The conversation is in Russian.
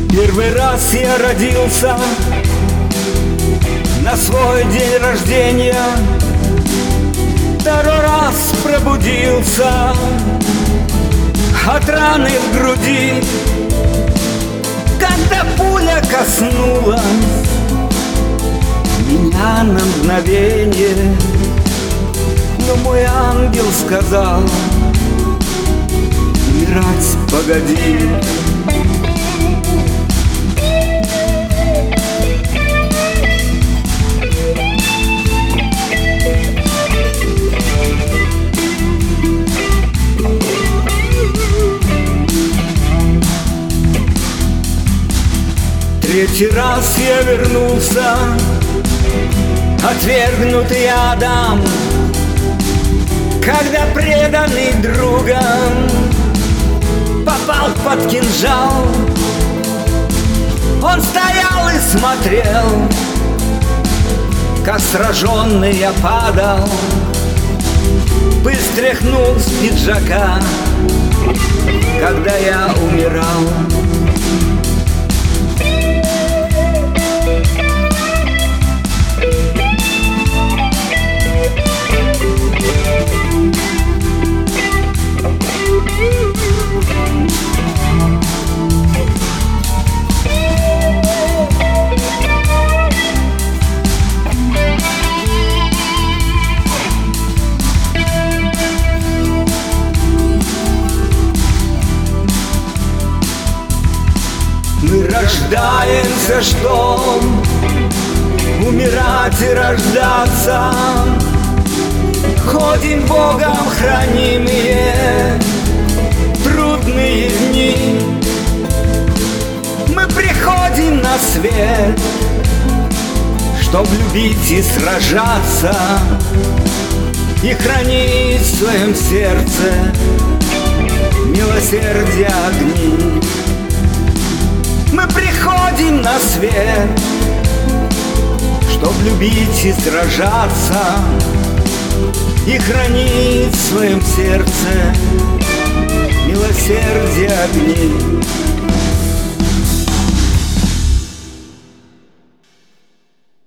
Первый раз я родился на свой день рождения, второй раз пробудился от раны в груди, когда пуля коснулась меня на мгновение. Но мой ангел сказал: умирать погоди. Третий раз я вернулся, отвергнутый Адам, когда преданный другом попал под кинжал. Он стоял и смотрел, как сраженный я падал. Пыль стряхнул с пиджака, когда я умирал. Мы рождаемся, чтоб умирать и рождаться. Ходим Богом хранимые трудные дни. Мы приходим на свет, чтоб любить и сражаться, и хранить в своем сердце милосердие огни. Мы приходим на свет, чтоб любить и сражаться, и хранить в своем сердце милосердие огни.